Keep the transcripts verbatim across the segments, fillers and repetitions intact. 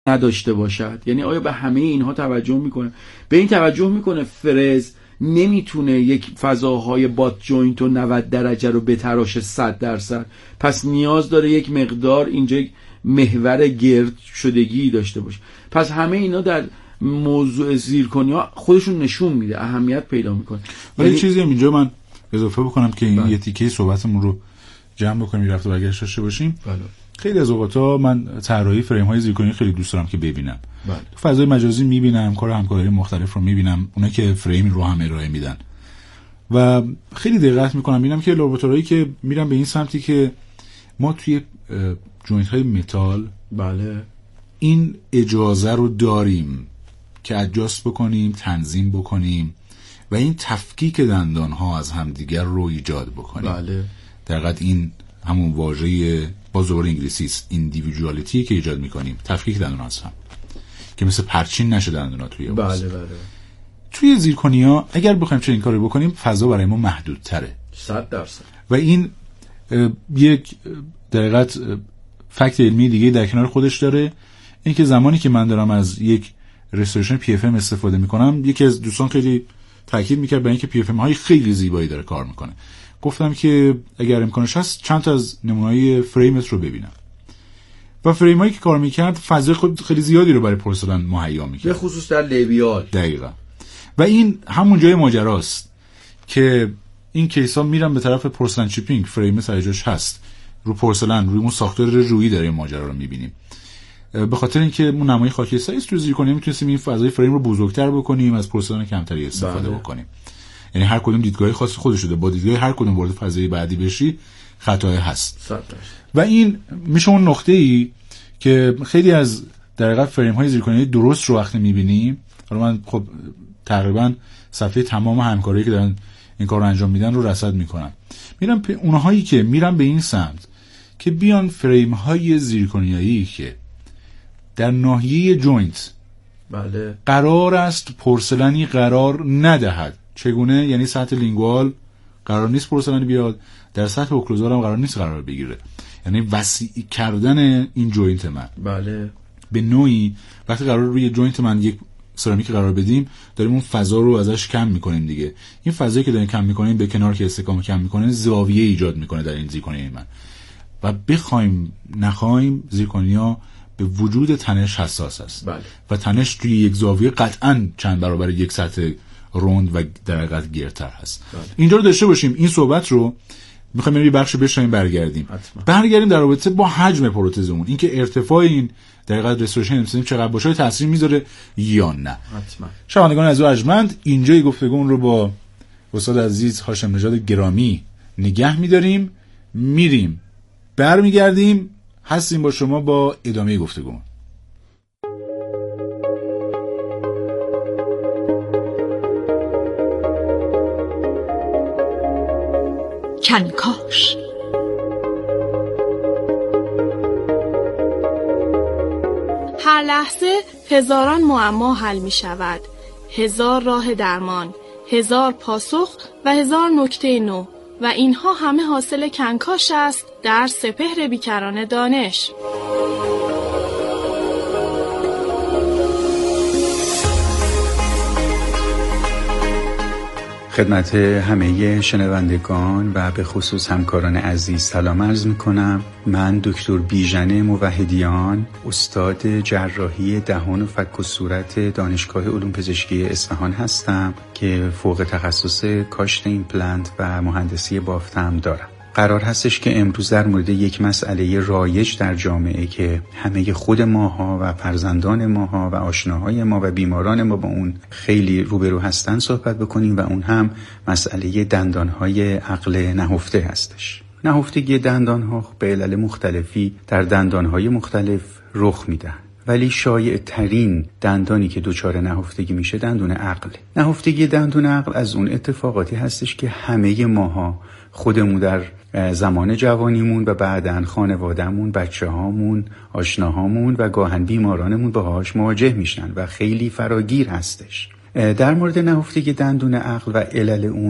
نداشته باشد. یعنی آیا به همه اینها توجه میکنه؟ به این توجه میکنه فرز نمیتونه یک فضاهای بات جوینت و نود درجه رو بتراشه صد درصد، پس نیاز داره یک مقدار اینجا یک محور گرد شدگی داشته باشه. پس همه اینا در موضوع زیرکنیا خودشون نشون میده، اهمیت پیدا میکنه. ولی یعنی... چیزی هم اینجا من اضافه بکنم که این یه تیکه صحبتمون رو جمع بکنیم، رفت و برگشت داشته باشیم. بله. خیلی از اوقاتا من طراحی فریم های زیرکنی خیلی دوست دارم که ببینم. بله. تو فضای مجازی میبینم، کار همکارای مختلف رو میبینم، اونا که فریم رو هم ارائه میدن و خیلی دقت میکنم ببینم که لابراتوارایی که میرن به این سمتی که ما توی جوینت های متال بله این اجازه رو داریم که ادجاست بکنیم، تنظیم بکنیم و این تفکیک دندان ها از همدیگر رو ایجاد بکنیم. بله. در حقیقت این همون واژه با زبان انگلیسی است، ایندیویدوالیتی که ایجاد میکنیم، تفکیک دندان ها هست هم که مثل پرچین نشه دندان ها توی بله بله. توی زیرکنیا اگر بخوایم چنین کاری بکنیم فضا برای ما محدودتره صد درصد و این یک در حقیقت فکت علمی دیگه در کنار خودش داره، این که زمانی که من دارم از یک رستوریشن پی اف ام استفاده میکنم، یکی از دوستان خیلی تاکید میکرد به اینکه پی اف ام های خیلی زیبایی داره کار میکنه. گفتم که اگر امکانش هست چند تا از نمونه‌های فریمت رو ببینم و فریم هایی که کار میکرد فضای خیلی زیادی رو برای پورسلن مهیا میکرد، به خصوص در لیبیال. دقیقاً. و این همون جای ماجراست که این کیس ها میرن به طرف پورسلن چیپینگ، فریم سر جاش هست رو پورسلن، روی اون ساختار رویی داره این ماجرا رو میبینیم. به خاطر اینکه اون نمای خاکستری است تو زیرکنیا میتونیم این فضای فریم رو بزرگتر بکنیم، از پورسلن کمتری استفاده بله. بکنیم. یعنی هر کدوم دیدگاه خاص خودش داره، با دیدگاه هر کدوم وارد فضای بعدی بشی خطای هست. و این میشه اون نقطه‌ای که خیلی از در حقیقت فریم های زیرکنی درست رو وقتی میبینیم، حالا من خب تقریبا صفحه تمام همکارایی که دارن این کار رو انجام میدن رو رصد میکنم، میرم اونهایی که میرن به این سمت که بیان فریم های زیرکنیایی که در ناحیه جوینت بله قرار است پورسلنی قرار ندهد. چگونه؟ یعنی سطح لینگوال قرار نیست پورسلنی بیاد، در سطح اوکلوزال هم قرار نیست قرار بگیره، یعنی وسیع کردن این جوینت من. بله. به نوعی وقتی قرار روی جوینت من یک سرامیک قرار بدیم داریم اون فضا رو ازش کم میکنیم دیگه. این فضایی که داریم کم میکنیم به کنار که استحکام کم میکنه زاویه ایجاد میکنه در این زیرکنی من و بخوایم نخوایم زیرکنیا به وجود تنش حساس است. بله. و تنش توی یک زاویه قطعاً چند برابر یک سطح روند و در حقیقت گیرتر هست. بله. اینجا رو داشته باشیم. این صحبت رو میخوایم یه بخش بشنویم برگردیم. حتما. برگردیم در رابطه با حجم پروتزمون، اینکه ارتفاع این در حقیقت رستوریشن امسیم چقدر باشه تاثیر میذاره یا نه. حتما. شنوندگان عزیز و ارجمند، اینجای گفتگومون رو با استاد عزیز هاشم نژاد گرامی نگه می‌داریم، میریم برمیگردیم، هستیم با شما با ادامه گفتگومون. کنکاش. هر لحظه هزاران معما حل می شود، هزار راه درمان، هزار پاسخ و هزار نکته نو، و اینها همه حاصل کنکاش است در سپهر بیکران دانش. خدمت همه شنوندگان و به خصوص همکاران عزیز سلام عرض میکنم. من دکتر بیژن موحدیان، استاد جراحی دهان و فک و صورت دانشگاه علوم پزشکی اصفهان هستم که فوق تخصص کاشت ایمپلنت و مهندسی بافتم دارم. قرار هستش که امروز در مورد یک مسئله رایج در جامعه که همه خود ماها و فرزندان ماها و آشناهای ما و بیماران ما با اون خیلی روبرو هستن صحبت بکنیم و اون هم مسئله دندانهای عقل نهفته هستش. نهفتگی دندانها به علل مختلفی در دندانهای مختلف رخ میدن، ولی شایع ترین دندانی که دچار نهفتگی میشه دندون عقل. نهفتگی دندون عقل از اون اتفاقاتی هستش که همه ماها خودمون در زمان جوانیمون و بعداً خانوادهمون، بچه هامون، آشناهامون و گاهن بیمارانمون باهاش مواجه میشن و خیلی فراگیر هستش. در مورد نهفتگی دندون عقل و علل اون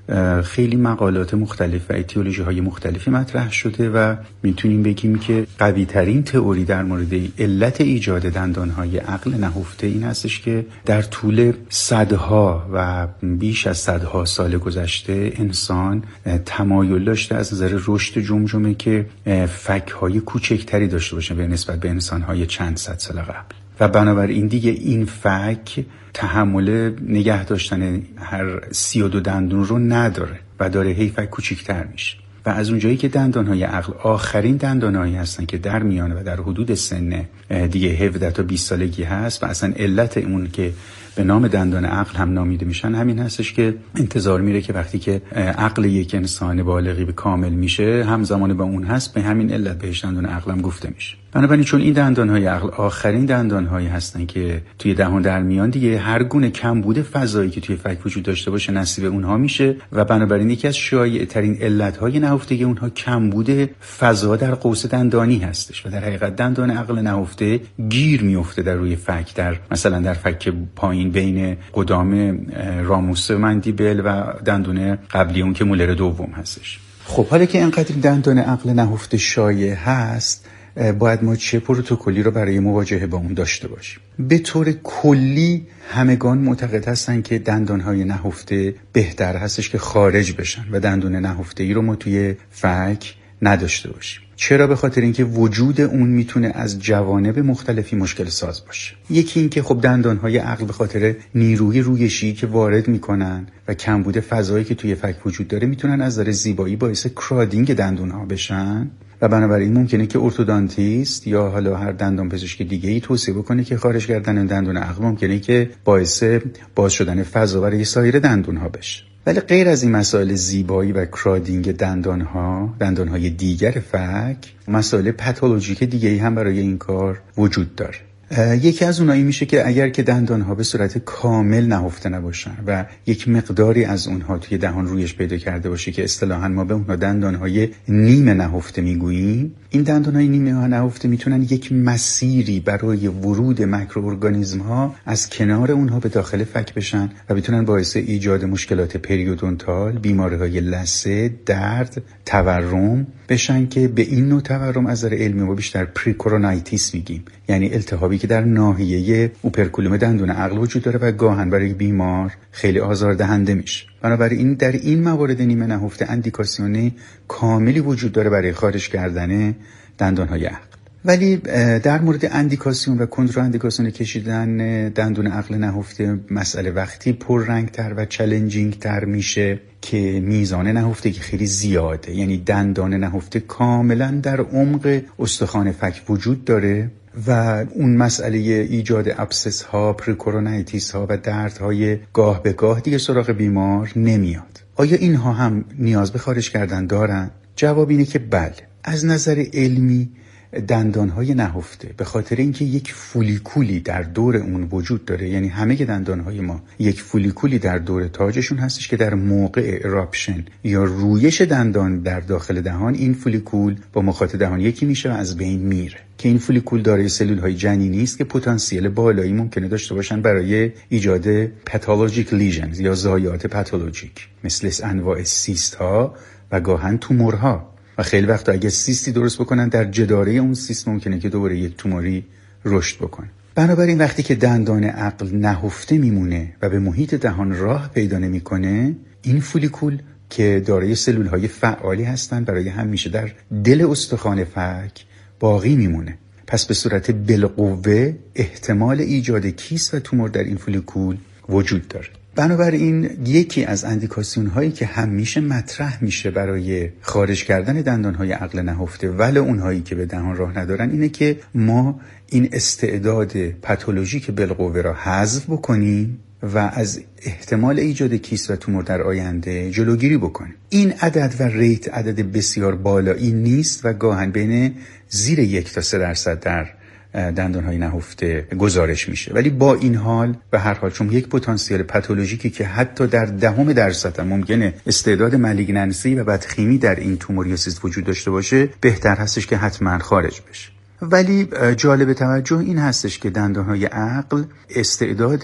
خیلی مقالات مختلف و ایتیولوژی های مختلفی مطرح شده و میتونیم بگیم که قوی ترین تئوری در مورد علت ایجاد دندان های عقل نهفته این هستش که در طول صدها و بیش از صدها سال گذشته انسان تمایل داشته از نظر رشد جمجمه که فک های کوچکتری داشته باشه به نسبت به انسان های چند صد سال قبل و بنابراین دیگه این فک تحمل نگه داشتن هر سی و دو دندون رو نداره و داره هی فک کوچیک‌تر میشه و از اونجایی که دندانهای عقل آخرین دندانهایی هستن که در میانه و در حدود سن دیگه هفده تا بیست سالگی هست و اصلا علت اون که به نام دندان عقل هم نامیده میشن همین هستش که انتظار میره که وقتی که عقل یک انسان بالغی به کامل میشه همزمان با اون هست به همین علت بهش دندان عقل هم گفته میشه. بنابراین چون این دندانهای عقل آخرین دندانهایی هستن که توی دهان در میان دیگه هر گونه کمبود فضایی که توی فک وجود داشته باشه نصیب اونها میشه و بنابراین یکی از شایع ترین علتهای نهفتگی اونها کمبود فضا در قوس دندانی هستش و در حقیقت دندان عقل نهفته گیر میفته در روی فک در مثلا در فک پایین بین قدام راموس مندیبل و دندون قبلی اون که مولر دوم هستش. خب حالا که اینقدر دندان عقل نهفته شایع هست باید ما چه پروتکلی رو برای مواجهه با اون داشته باشیم؟ به طور کلی همگان معتقد هستن که دندانهای نهفته بهتر هستش که خارج بشن و دندون نهفته ای رو ما توی فک نداشته باشیم. چرا؟ به خاطر اینکه وجود اون میتونه از جوانب مختلفی مشکل ساز باشه. یکی اینکه خب دندانهای عقل به خاطر نیروی رویشی که وارد میکنن و کمبود فضایی که توی فک وجود داره میتونن از نظر زیبایی باعث کرادینگ دندونها بشن و بنابراین ممکنه که ارتودانتیست یا حالا هر دندان پزشک دیگه‌ای توصیه بکنه که خارج کردن دندون عقل ممکنه که باعث باز شدن فضا برای سایر دندونها بشه. ولی غیر از این مسائل زیبایی و کرادینگ دندانها، دندانهای دیگر فک، مسائل پاتولوژیک دیگه‌ای هم برای این کار وجود داره. یکی از اونایی میشه که اگر که دندانها به صورت کامل نهفته نباشن و یک مقداری از اونها توی دهان رویش پیدا کرده باشه که اصطلاحاً ما به اونها دندانهای نیمه نهفته میگوییم، این دندانهای نیمه نهفته میتونن یک مسیری برای ورود مایکروارگانیسم‌ها از کنار اونها به داخل فک بشن و بتونن باعث ایجاد مشکلات پریودونتال، بیماری‌های لثه، درد، تورم بشن که به این نوع تورم از نظر علمی ما بیشتر پریکورونایتیس میگیم، یعنی التهابی که در ناحیه اوپرکولوم دندون عقل وجود داره و گاهن برای بیمار خیلی آزاردهنده میشه. بنابراین در این موارد نیمه نهفته اندیکاسیون کاملی وجود داره برای خارج کردن دندانهای عقل. ولی در مورد اندیکاسیون و کنتراندیکاسیون کشیدن دندون عقل نهفته مسئله وقتی پررنگ‌تر و چالنجینگ تر میشه که میزان نهفتگی خیلی زیاده، یعنی دندان نهفته کاملا در عمق استخوان فک وجود داره و اون مسئله ایجاد ابسس ها، پریکورونایتیس ها و دردهای گاه به گاه دیگه سراغ بیمار نمیاد. آیا اینها هم نیاز به خارج کردن دارن؟ جواب اینه که بله. از نظر علمی دندانهای نهفته به خاطر اینکه یک فولیکولی در دور اون وجود داره، یعنی همه دندانهای ما یک فولیکولی در دور تاجشون هستش که در موقع اراپشن یا رویش دندان در داخل دهان این فولیکول با مخاط دهان یکی میشه و از بین میره، که این فولیکول دارای سلول‌های جنینی است که پتانسیل بالایی ممکنه داشته باشن برای ایجاد پاتولوژیک لیژنز یا ضایعات پاتولوژیک مثل انواع سیست ها و گاهن تومورها. و خیلی وقتا اگه سیستی درست بکنن در جداره اون سیست ممکنه که دوباره یک توموری رشد بکنه. بنابراین وقتی که دندان عقل نهفته میمونه و به محیط دهان راه پیدا نمیکنه، این فولیکول که دارای سلول‌های فعالی هستن برای همیشه در دل استخوان فک باقی میمونه. پس به صورت بالقوه احتمال ایجاد کیست و تومور در این فولیکول وجود داره. بنابراین یکی از اندیکاسیون هایی که همیشه مطرح میشه برای خارج کردن دندان های عقل نهفته ولی اونهایی که به دهان راه ندارن اینه که ما این استعداد پاتولوژیک بالقوه را حذف بکنیم و از احتمال ایجاد کیست و تومور در آینده جلوگیری بکنیم. این عدد و ریت عدد بسیار بالایی نیست و گاهن بین زیر یک تا سه درصد در دندانهای نهفته گزارش میشه، ولی با این حال به هر حال چون یک پتانسیل پاتولوژیکی که حتی در دهم درصد ممکنه استعداد مالیگننسی و بدخیمی در این توموریوسیس وجود داشته باشه، بهتر هستش که حتما خارج بشه. ولی جالب توجه این هستش که دندانهای عقل استعداد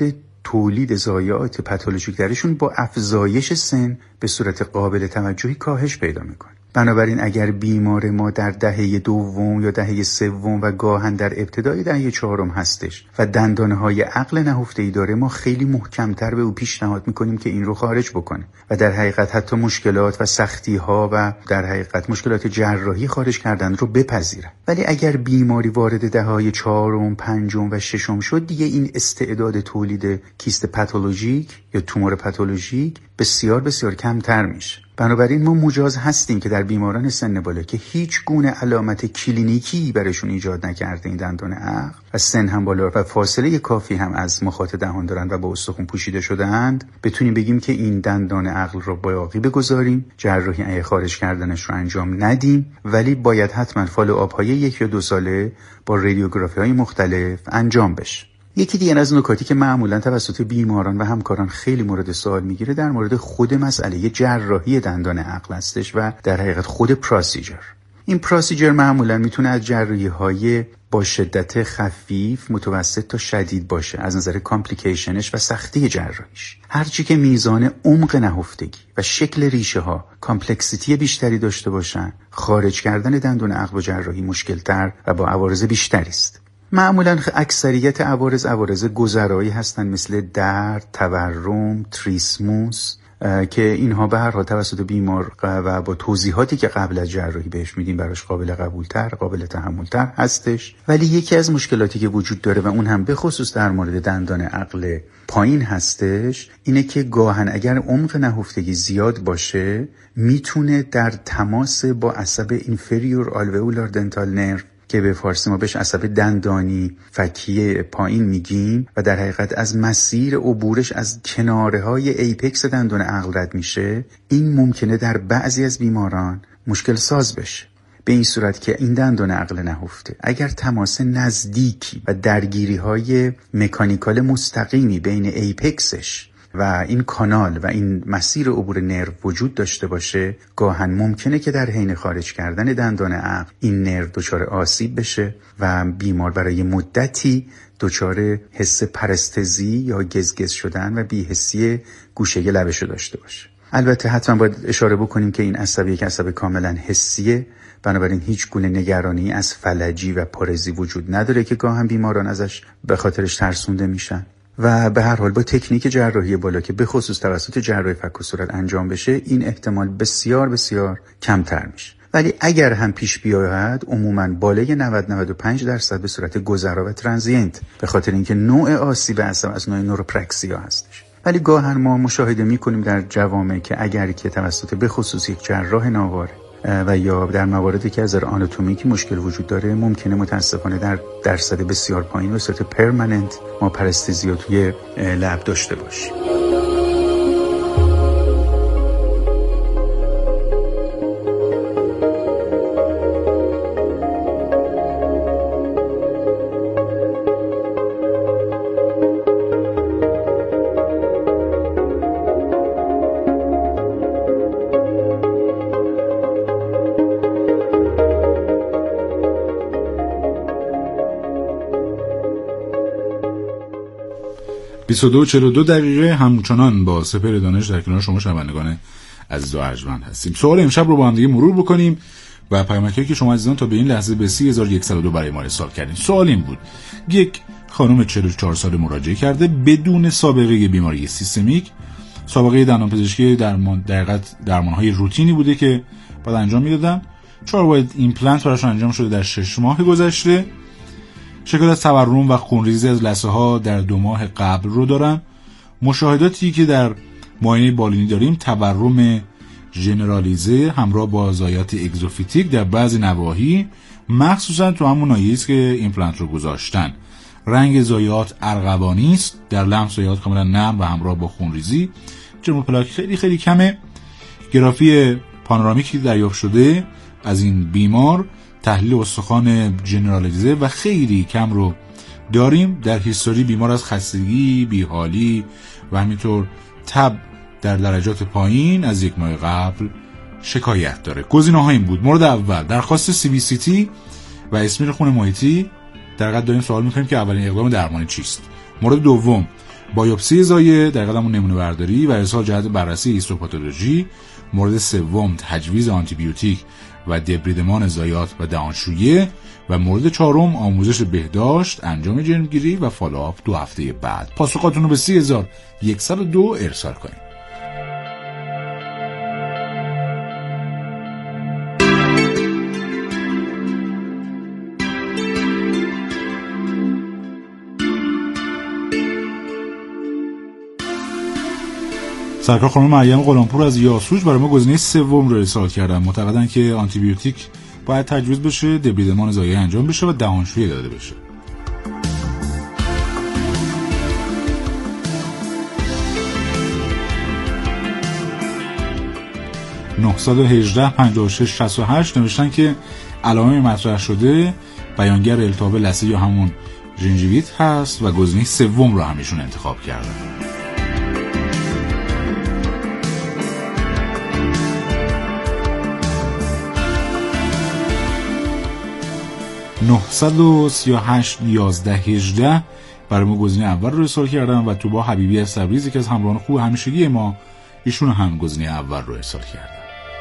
تولید ضایعات پاتولوژیک درشون با افزایش سن به صورت قابل توجهی کاهش پیدا میکنه. بنابراین اگر بیمار ما در دهه دوم یا دهه سوم و گاهن در ابتدای دهه چهارم هستش و دندانهای عقل نهفته‌ای داره، ما خیلی محکمتر به او پیشنهاد میکنیم که این رو خارج بکنه و در حقیقت حتی مشکلات و سختی‌ها و در حقیقت مشکلات جراحی خارج کردن رو بپذیره. ولی اگر بیماری وارد دهه‌های چهارم، پنجم و ششم شد، دیگه این استعداد تولید کیست پاتولوژیک یا تومور پاتولوژیک بسیار بسیار کمتر میشه. بنابراین ما مجاز هستیم که در بیماران سن بالا که هیچ گونه علامت کلینیکی برشون ایجاد نکرده این دندان عقل و سن هم بالا و فاصله کافی هم از مخاط دهان دارن و با استخوان پوشیده شده‌اند، بتونیم بگیم که این دندان عقل رو باقی بگذاریم، جراحی ای خارج کردنش رو انجام ندیم، ولی باید حتما فالوآپ های یک یا دو ساله با رادیوگرافی های مختلف انجام بشه. یکی دیگر از نکاتی که معمولا توسط بیماران و همکاران خیلی مورد سوال میگیره در مورد خود مسئله جراحی دندان عقل هستش و در حقیقت خود پروسیجر. این پروسیجر معمولا میتونه از جراحی های با شدت خفیف، متوسط تا شدید باشه از نظر کامپلیکیشنش و سختی جراحیش. هرچی که میزان عمق نهفتگی و شکل ریشه ها کامپلکسیتی بیشتری داشته باشن، خارج کردن دندان عقل با جراحی مشکل‌تر و با عوارض بیشتری است. معمولا اکثریت عوارض عوارض گذرایی هستن، مثل درد، تورم، تریسموس، که اینها به هر حال توسط بیمار و با توضیحاتی که قبل از جراحی بهش میدیم براش قابل قبولتر، قابل تحملتر هستش. ولی یکی از مشکلاتی که وجود داره و اون هم به خصوص در مورد دندان عقل پایین هستش، اینه که گاهن اگر عمق نهفتگی زیاد باشه، میتونه در تماس با عصب inferior alveolar dental nerve که به فارسی ما بهش عصب دندانی فکی پایین میگیم و در حقیقت از مسیر عبورش از کناره های ایپکس دندان عقل رد میشه، این ممکنه در بعضی از بیماران مشکل ساز بشه. به این صورت که این دندان عقل نهفته اگر تماس نزدیکی و درگیری های مکانیکال مستقیمی بین ایپکسش و این کانال و این مسیر عبور نرو وجود داشته باشه، گاهن ممکنه که در حین خارج کردن دندان عقل این نرو دچار آسیب بشه و بیمار برای مدتی دچار حس پرستزی یا گزگز شدن و بی‌حسی گوشه لبش داشته باشه. البته حتما باید اشاره بکنیم که این عصب یک عصب کاملا حسیه، بنابراین هیچ گونه نگرانی از فلجی و پارزی وجود نداره که گاهن بیماران ازش به خاطرش ترسونده میشن. و به هر حال با تکنیک جراحی بالا که به خصوص توسط جراح فک و صورت انجام بشه، این احتمال بسیار بسیار کمتر میشه. ولی اگر هم پیش بیاید، عموما بالای نود تا نود و پنج درصد به صورت گذرا و ترانزینت، به خاطر اینکه نوع آسیب عصب از نوع نوروپرکسیا هستش. ولی گاهن ما مشاهده میکنیم در جوامع که اگر که توسط به خصوص یک جراح ناواره و یا در مواردی که از نظر آناتومیکی مشکل وجود داره، ممکنه متاسفانه در درصد بسیار پایین به صورت پرمننت ما پرستزیا توی لب داشته باشیم. بیست و دو و چهل و دو دقیقه همچنان با سپهر دانش در کنار شما شنوندگان عزیز و ارجمند هستیم. سوال امشب رو با هم دیگه مرور بکنیم و پیامک‌هایی که شما عزیزان تا به این لحظه به سی هزار و صد و دو برای ما ارسال کردین. سوال این بود: یک خانم چهل و چهار ساله مراجعه کرده بدون سابقه بیماری سیستمیک، سابقه دندانپزشکی درمان در حقیقت درمان‌های روتینی بوده که بعد انجام میدادن. چهار واحد ایمپلنت براش انجام شده در شش ماه گذشته. شکایت از تورم و خونریزی از لثه ها در دو ماه قبل رو دارن. مشاهداتی که در معاینه بالینی داریم تورم ژنرالیزه همراه با ضایعات اگزوفیتیک در بعضی نواحی، مخصوصا تو همون ناحیه‌ای است که ایمپلنت رو گذاشتن. رنگ ضایعات ارغوانی است، در لمس ضایعات کاملا نرم و همراه با خونریزی. جرم پلاک خیلی خیلی کمه. گرافی پانورامیکی دریافت شده از این بیمار، تحلیل استخوان ژنرالیزه و خیلی کم رو داریم. در هیستوری بیمار از خستگی، بیحالی و همینطور تب در درجات پایین از یک ماه قبل شکایت داره. گزینه‌ها این بود: مورد اول درخواست سی بی سی تی و اسمیر خون محیطی. در حقیقت داریم سوال می‌کنیم که اولین اقدام درمانی چیست. مورد دوم بایوپسی زایه، در قدم نمونه برداری و ارسال جهت بررسی هیستوپاتولوژی. مورد سوم تجویز آنتیبیوتیک و دبریدمان زایات و دهانشویه. و مورد چهارم آموزش بهداشت، انجام جرمگیری و فالوآپ دو هفته بعد. پاسخاتون رو به سی هزار و صد و دو ارسال کنید. سرکار خانم مریم غلامپور از یاسوج برای ما گزینه سوم رو ارسال کردن. معتقدن که آنتیبیوتیک باید تجویز بشه، دبریدمان زایه انجام بشه و دهانشویی داده بشه. نه یک هشت پنجاه و شش شصت و هشت نوشتن که علائم مطرح شده بیانگر التهاب لثه یا همون ژنژیویت هست و گزینه سوم رو همیشون انتخاب کردن. نه سه هشت یازده هجده برای ما گزینه اول رو ارسال کردن و توبا حبیبی از تبریز که از همراهان خوب همیشگی ما، ایشون هم گزینه اول رو ارسال کردن.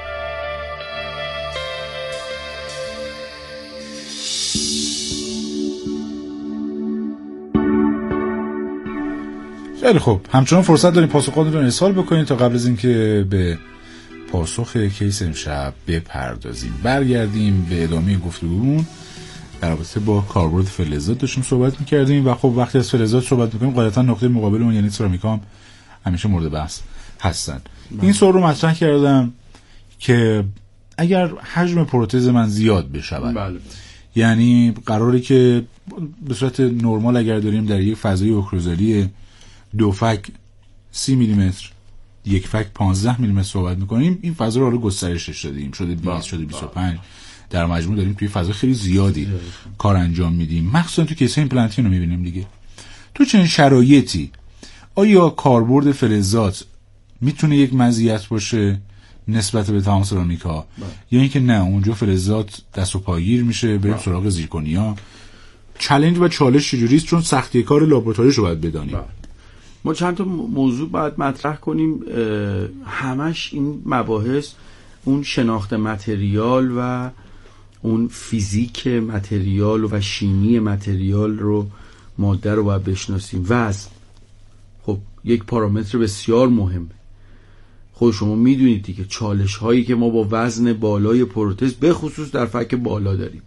خیلی خوب، همچنان فرصت داریم پاسخاتون رو ارسال بکنید تا قبل از اینکه به پاسخ کیس امشب بپردازیم. برگردیم به ادامه گفتگومون. در رابطه با کاربرد فلزات داشتیم صحبت می‌کردیم و خب وقتی از فلزات صحبت می‌کنیم غالبا نقطه مقابل اون یعنی سرامیک هم همیشه مورد بحث هستن. بله. این سوال رو مطرح کردم که اگر حجم پروتز من زیاد بشه، بله. یعنی قراره که به صورت نرمال اگر داریم در یک فضای اوکلوزالی دو فک سی میلی متر، یک فک پانزده میلی متر صحبت می‌کنیم، این فضا رو گسترشش دادیم، شده بیست شده بیست و پنج، در مجموع داریم توی فضا خیلی زیادی کار انجام میدیم، مخصوصا تو کیسه ایمپلنتین رو میبینیم دیگه. تو چنین شرایطی آیا کاربرد فلزات میتونه یک مزیت باشه نسبت به تمام سرامیکا یا اینکه نه اونجا فلزات دست و پاگیر میشه بریم سراغ زیرکونیا؟ چالش و چالش چجوری است؟ چون سختی کار لابراتواریشو باید بدانیم. ما چند تا موضوع باید مطرح کنیم. همش این مباحث اون شناخت متریال و اون فیزیک متریال و شیمی متریال رو، ماده رو باید بشناسیم. وزن خب یک پارامتر بسیار مهمه. خود شما میدونید دیگه چالش هایی که ما با وزن بالای پروتز به خصوص در فک بالا داریم.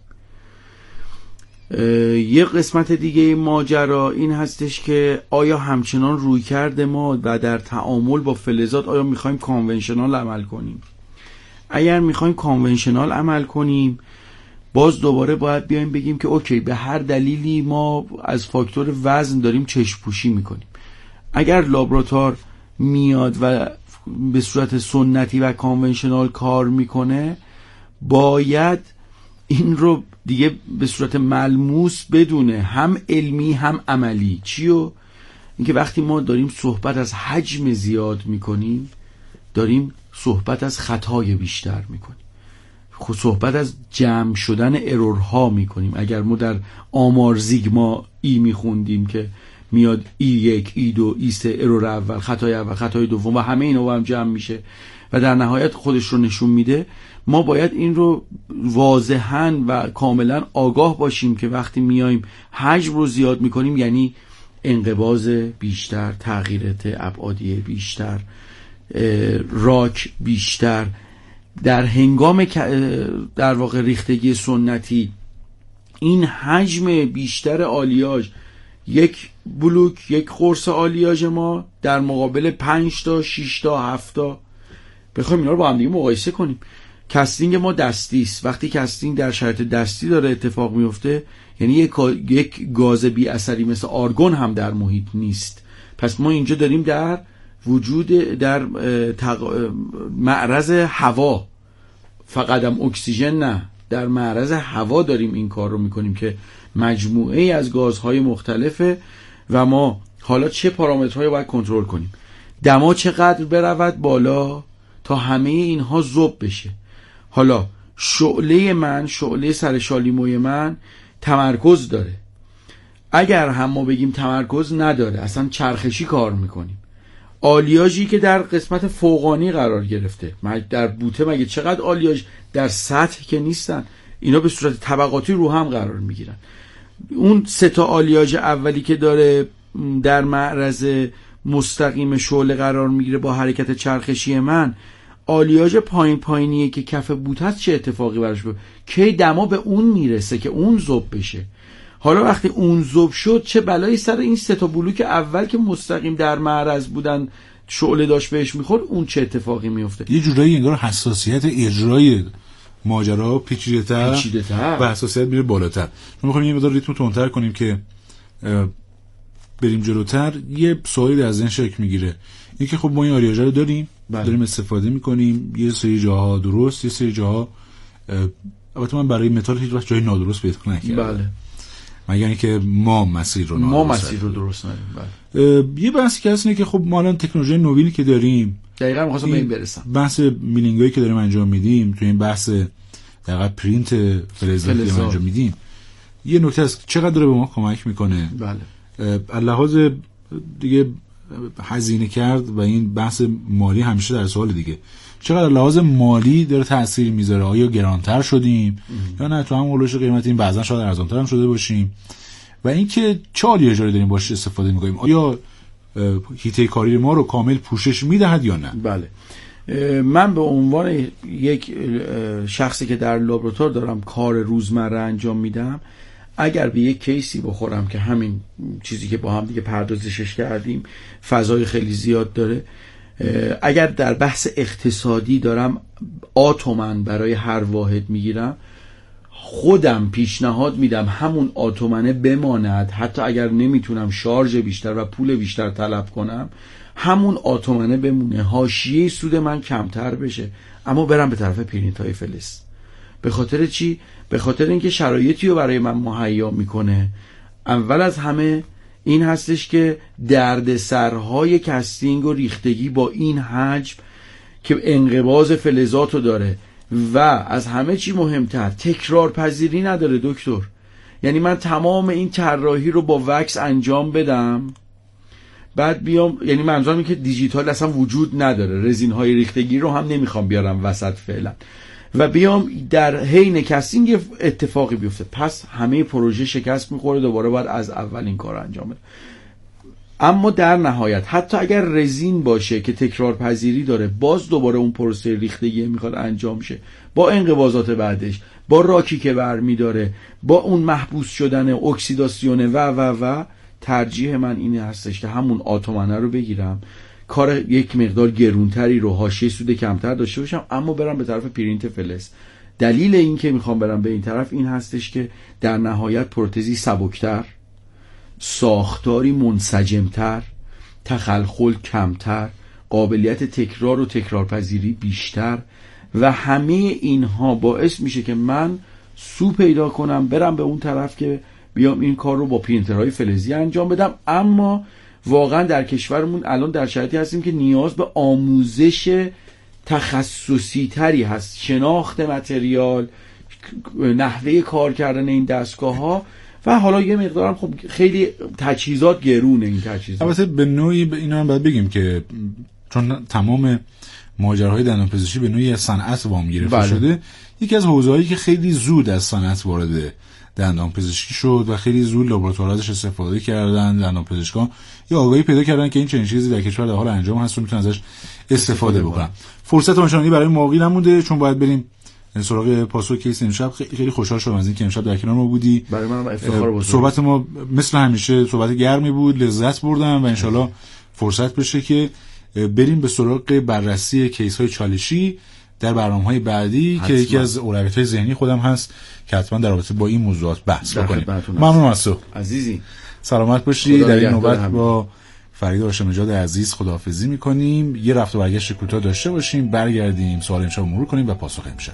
یک قسمت دیگه ماجرا این هستش که آیا همچنان روی کرده ما و در تعامل با فلزات آیا میخوایم کانونشنال عمل کنیم؟ اگر میخوایم کانونشنال عمل کنیم باز دوباره باید بیایم بگیم که اوکی به هر دلیلی ما از فاکتور وزن داریم چشم پوشی میکنیم. اگر لابراتوار میاد و به صورت سنتی و کانونشنال کار میکنه باید این رو دیگه به صورت ملموس بدونه، هم علمی هم عملی. چیو؟ اینکه وقتی ما داریم صحبت از حجم زیاد میکنیم داریم صحبت از خطای بیشتر میکنیم، صحبت از جمع شدن ارورها میکنیم. اگر ما در آمار زیگما ای میخوندیم که میاد ای یک، ای دو، ای سه، ارور اول، خطای اول، خطای دوم و همه اینا با هم جمع میشه و در نهایت خودش رو نشون میده، ما باید این رو واضحاً و کاملا آگاه باشیم که وقتی میایم حجم رو زیاد میکنیم یعنی انقباض بیشتر، تغییرات ابعادی بیشتر، راک بیشتر. در هنگام در واقع ریختگی سنتی این حجم بیشتر آلیاژ، یک بلوک، یک قرص آلیاژ ما در مقابل پنج تا شش تا هفت تا، بخوایم اینا رو با هم دیگه مقایسه کنیم. کستینگ ما دستی است. وقتی کستینگ در شرایط دستی داره اتفاق میفته یعنی یک یک گاز بی اثری مثل آرگون هم در محیط نیست. پس ما اینجا داریم در وجود در تق... معرض هوا، فقط هم اکسیژن نه، در معرض هوا داریم این کار رو میکنیم که مجموعه ای از گازهای مختلفه و ما حالا چه پارامترهایی باید کنترل کنیم. دما چقدر برود بالا تا همه اینها ذوب بشه. حالا شعله من، شعله سر شالیموی من تمرکز داره. اگر هم ما بگیم تمرکز نداره، اصلا چرخشی کار میکنیم، آلیاژی که در قسمت فوقانی قرار گرفته، در بوته مگه چقدر آلیاژ در سطح که نیستن، اینا به صورت طبقاتی رو هم قرار میگیرن. اون سه تا آلیاژ اولی که داره در معرض مستقیم شعله قرار میگیره با حرکت چرخشی من، آلیاژ پایین پایینیه که کف بوت هست، چه اتفاقی براش بیفته؟ کی دما به اون میرسه که اون ذوب بشه. حالا وقتی اون ذوب شد، چه بلایی سر این سه تا بلوک اول که مستقیم در معرض بودن شعله داشت بهش میخورد، اون چه اتفاقی میفته؟ یه جورایی انگار حساسیت اجرای ماجرا پیچیده‌تر پیچیده‌تر و حساسیت میره بالاتر. ما می‌خوایم یه مقدار ریتم تندتر کنیم که بریم جلوتر. یه سوالی از این شکل میگیره، اینکه خب ما این آلیاژ رو داریم، بله. داریم استفاده میکنیم، یه سری جاها درست، یه سری جاها البته من برای متال هیچ وقت جای نادرست پیدا نکردم، بله، مگر اینکه ما مسیر رو ما مسیر رو درست نداریم. بله. یه بحثی که هست اینه که خب ما الان تکنولوژی نوینی که داریم، دقیقاً می‌خواستم به این برسم، بحث میلینگایی که داریم انجام میدیم، تو این بحث دقیقاً پرینت فلزات که انجام میدیم، یه نکته است چقدر داره به ما کمک میکنه. بله. لحاظ دیگه هزینه کرد و این بحث مالی همیشه در سوال دیگه، چقدر لحاظ مالی داره تأثیر میذاره؟ آیا گرانتر شدیم ام. یا نه تو هم اولش قیمت این بعضا شاید ارزانتر هم شده باشیم؟ و اینکه چه آلیاژی داریم باش استفاده میکنیم؟ آیا هیته کاری ما رو کامل پوشش میدهد یا نه؟ بله. من به عنوان یک شخصی که در لابراتوار دارم کار روزمره انجام میدم، اگر به یک کیسی بخورم که همین چیزی که با هم دیگه پردازشش کردیم فضای خیلی زیاد داره، اگر در بحث اقتصادی دارم آتومن برای هر واحد میگیرم، خودم پیشنهاد میدم همون آتومنه بماند، حتی اگر نمیتونم شارژ بیشتر و پول بیشتر طلب کنم، همون آتومنه بمونه، حاشیه سود من کمتر بشه، اما برم به طرف پرینت های فلز. به خاطر چی؟ به خاطر اینکه شرایطی رو برای من مهیا میکنه. اول از همه این هستش که دردسرهای کستینگ و ریختگی با این حجم که انقباض فلزات رو داره و از همه چی مهمتر تکرار پذیری نداره دکتر. یعنی من تمام این طراحی رو با وکس انجام بدم، بعد بیام، یعنی منظورم این که دیجیتال اصلا وجود نداره، رزین های ریختگی رو هم نمیخوام بیارم وسط فعلا، و بیام در حین کستینگ اتفاقی بیفته، پس همه پروژه شکست میخوره، دوباره باید از اول این کار انجام بده. اما در نهایت حتی اگر رزین باشه که تکرار پذیری داره، باز دوباره اون پروسه ریختگی میخواد انجام شه با انقباضات بعدش، با راکی که برمی داره، با اون محبوس شدن اکسیداسیون و و و ترجیح من اینه هستش که همون آتومنه رو بگیرم، کار یک مقدار گرونتری رو، حاشیه سود کمتر داشته باشم، اما برم به طرف پرینت فلز. دلیل این که میخوام برم به این طرف این هستش که در نهایت پروتزی سبکتر، ساختاری منسجمتر، تخلخل کمتر، قابلیت تکرار و تکرارپذیری بیشتر، و همه اینها باعث میشه که من سو پیدا کنم برم به اون طرف که بیام این کار رو با پرینترهای فلزی انجام بدم. اما واقعا در کشورمون الان در شرایطی هستیم که نیاز به آموزش تخصصی تری هست، شناخت متریال، نحوه کار کردن این دستگاه ها، و حالا یه مقدارم خب خیلی تجهیزات گرونه. این تجهیزات البته به نوعی به اینا هم باید بگیم که چون تمام ماجراهای دندانپزشکی به نوعی از صنعت وام گرفته بله. شده، یکی از حوزه‌هایی که خیلی زود از صنعت وارد دندانپزشکی شد و خیلی زود لابراتوارها ازش استفاده کردن، دندانپزشکان یا آگاهی پیدا کردن که این چنین چیزی در کشور در حال انجام هست و میتونن ازش استفاده بکنن. فرصت مشاهده برای ماقی نمونده چون باید بریم سراغ پاسخ کیس امشب. خیلی خوشحال شدم از اینکه امشب در کنار ما بودی. برای منم افتخار بود. صحبت ما مثل همیشه صحبت گرمی بود، لذت بردم و انشالله فرصت بشه که بریم به سراغ بررسی کیس های چالشی در برنامه‌های بعدی حتما. که یکی از اولویت‌های ذهنی خودم هست که حتما در رابطه با این موضوعات بحث بکنیم. ممنون از تو عزیزی، سلامت باشی. در این نوبت با فرید هاشم نژاد عزیز خداحافظی می‌کنیم. یه رفت و برگشت کوتاه داشته باشیم، برگردیم سوال امشب مرور کنیم و پاسخ امشب.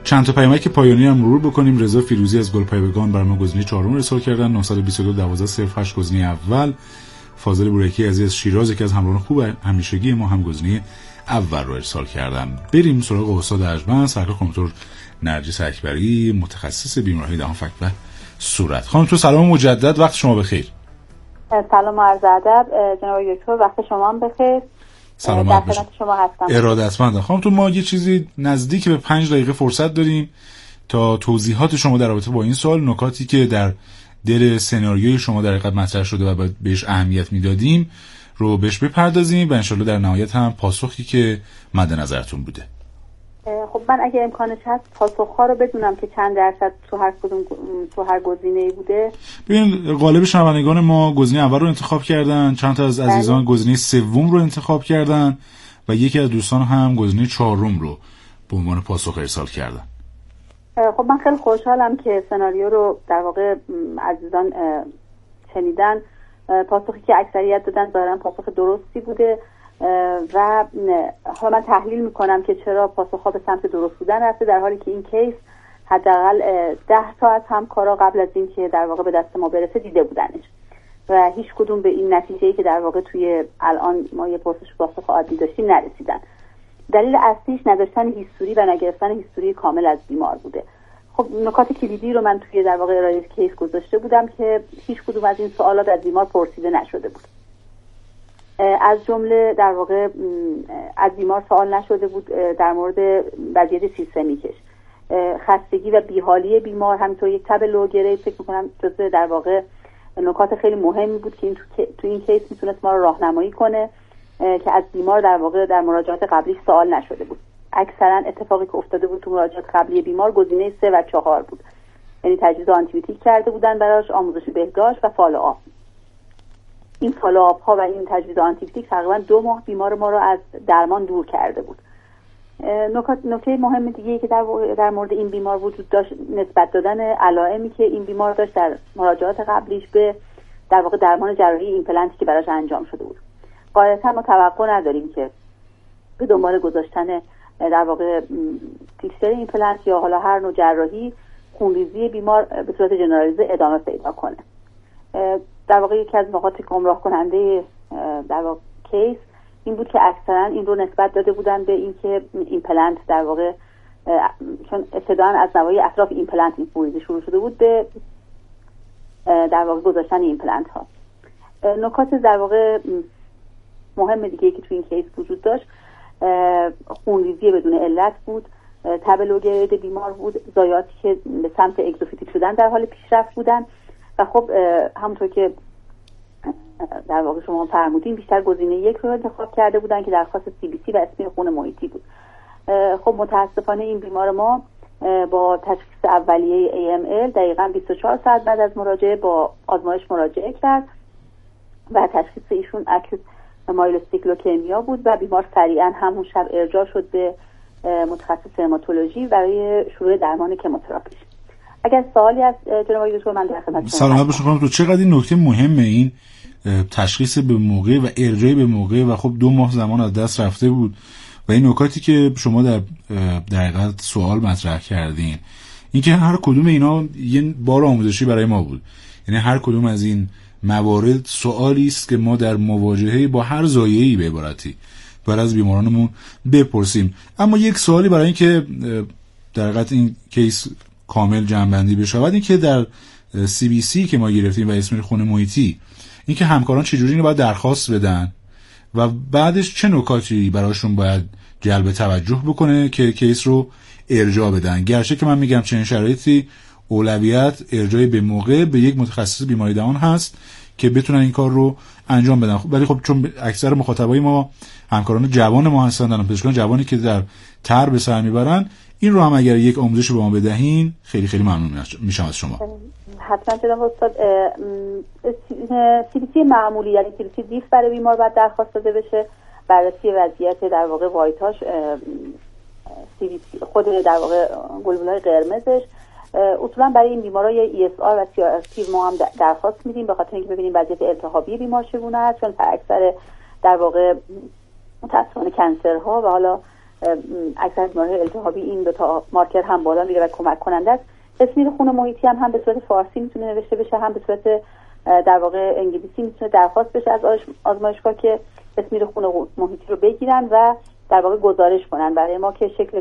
چند تا پیامک پایانی هم مرور بکنیم. رضا فیروزی از گلپایگان برای ما گزینه چهارم ارسال کردن، نه دو دو دوازده صفر هشت گزینه اول. فاضل بورکی عزیز از شیراز که از همراهان خوب همیشگی ما هم گزینه اول رو ارسال کردن. بریم سراغ استاد ارجمند سرکار خانم دکتر نرجس اکبری، متخصص بیماری‌های دهان، فک و صورت. خانم تو سلام مجدد، وقت شما بخیر. سلام و عرض ادب جناب دکتر، وقت شما هم بخیر. سلامت باشید. شما هستم. ارادتمندم. خانم تو ما یه چیزی نزدیک به پنج دقیقه فرصت داریم تا توضیحات شما در رابطه با این سوال، نکاتی که در دل سناریوی شما در حقیقت مطرح شده و بهش اهمیت میدادیم رو بهش بپردازیم و انشالله در نهایت هم پاسخی که مد نظرتون بوده. خب من اگه امکانش هست پاسخ‌ها رو بدونم که چند درصد تو هر کدوم تو هر گزینه‌ای بوده. ببین غالب شنوندگان ما گزینه اول رو انتخاب کردن، چند تا از عزیزان گزینه سوم رو انتخاب کردن و یکی از دوستان هم گزینه چهارم رو به عنوان پاسخ ارسال کردن. خب من خیلی خوشحالم که سناریو رو در واقع عزیزان شنیدن. پاسخی که اکثریت دادن ظاهراً پاسخ درستی بوده و حالا من تحلیل میکنم که چرا پاسخها به سمت درست بودن رفته، در حالی که این کیس حداقل ده تا از همکارا قبل از این که در واقع به دست ما برسه دیده بودنش و هیچ کدوم به این نتیجه‌ای که در واقع توی الان ما یه پرسش پاسخ عادی داشتیم نرسیدن. دلیل اصلیش نداشتن هیستوری و نگرفتن هیستوری کامل از بیمار بوده. خب نکات کلیدی رو من توی در واقع ارائه کیس گذاشته بودم که هیچ کدوم از این سوالات از بیمار پرسیده نشده بود. از جمله در واقع از بیمار سوال نشده بود در مورد وضعیت سیستمیکش، خستگی و بیحالی بیمار، همینطور یک تب لوگره. فکر می‌کنم جزء در واقع نکات خیلی مهمی بود که این تو, تو این کیس میتونست ما رو راهنمایی کنه که از بیمار در واقع در مراجعات قبلی سوال نشده بود. اکثرا اتفاقی که افتاده بود تو مراجعات قبلی بیمار گزینه سه و چهار بود، یعنی تجویز آنتیبیوتیک کرده بودن براش، آموزش بهداشت و فالوآپ. این فالوآپ ها و این تجویز آنتیبیوتیک تقریبا دو ماه بیمار ما رو از درمان دور کرده بود. نکات نکته مهم دیگه که در, در مورد این بیمار وجود داشت نسبت دادن علائمی که این بیمار داشت در مراجعات قبلیش به در واقع درمان جراحی ایمپلنتی که براش انجام شده بود. غالبا ما توقع نداریم که به دنبال گذاشتن در واقع فیکسچر ایمپلنت یا حالا هر نوع جراحی خونریزی بیمار به صورت جنرالیزه ادامه پیدا کنه. در واقع یکی از نقاط گمراه کننده در واقع کیس این بود که اکثرا این رو نسبت داده بودن به اینکه ایمپلنت در واقع چون ابتداً از نواحی اطراف ایمپلنت این خونریزی شروع شده بود به در واقع گذاشتن ایمپلنت ها. نکات در واقع مهم دیگه که تو این کیس وجود داشت خونریزی بدون علت بود، تب لوگرید بیمار بود، ضایعاتی که به سمت اگزوفیتیک شدن در حال پیشرفت بودن و خب همونطور که در واقع شما فرمودین بیشتر گزینه یک رو انتخاب کرده بودن که درخواست سی بی سی و اسمی خون محیطی بود. خب متاسفانه این بیمار ما با تشخیص اولیه ای ام ال دقیقاً بیست و چهار ساعت بعد از مراجعه با آزمایش مراجعه کرد و تشخیص ایشون اکوت مایلوسیک لوکمیا بود و بیمار سریعاً همون شب ارجاع شد به متخصص هماتولوژی برای شروع درمان کموتراپیش. اگر سوالی از جناب دکتر من در خدمت شما. سلامت باشید خانم. تو چقدر این نکته مهمه، این تشخیص به موقع و ارجاع به موقع و خب دو ماه زمان از دست رفته بود و این نکاتی که شما در در حقیقت سوال مطرح کردین اینکه هر کدوم اینا یه بار آموزشی برای ما بود، یعنی هر کدوم از این موارد سوالی است که ما در مواجهه با هر زایعه‌ای به عبارتی برای از بیمارانمون بپرسیم. اما یک سوالی برای اینکه در حقیقت این کیس کامل جمع‌بندی بشود، این که در سی بی سی که ما گرفتیم و اسم خون محیطی، این که همکاران چجوری اینو باید درخواست بدن و بعدش چه نکاتی براشون باید جلب توجه بکنه که کیس رو ارجاع بدن. گرچه که من میگم چنین شرایطی اولویت ارجاع به موقع به یک متخصص بیماری دهان هست که بتونن این کار رو انجام بدن، ولی خب چون اکثر مخاطبای ما همکاران جوان ما هستن، دندانپزشکان جوانی که در تر به سر میبرن، این رو هم اگر یک آموزش به ما بدهین خیلی خیلی ممنون میشم از شما. حتما جناب استاد. سی بی سی معمولی یعنی سی بی سی دیف برای بیمار باید درخواست داده بشه، بررسی وضعیت در واقع وایتاش، سی بی سی خود در واقع گلبولای قرمزش. اصولا برای این بیمارا یا ای اس آر و سی آر اس تی ما هم درخواست میدیم به خاطر اینکه ببینیم وضعیت التهابی بیمار چگونه است، چون اکثر در واقع متأسفانه کنسرها و حالا اکثر بیماری‌های التهابی این دو تا مارکر هم بالا میره و کمک کننده است. تسمیر خون محیطی هم هم به صورت فارسی میتونه نوشته بشه، هم به صورت در واقع انگلیسی میتونه درخواست بشه از آزمایشگاه که تسمیر خون محیطی رو بگیرن و در واقع گزارش کنن برای ما که شکل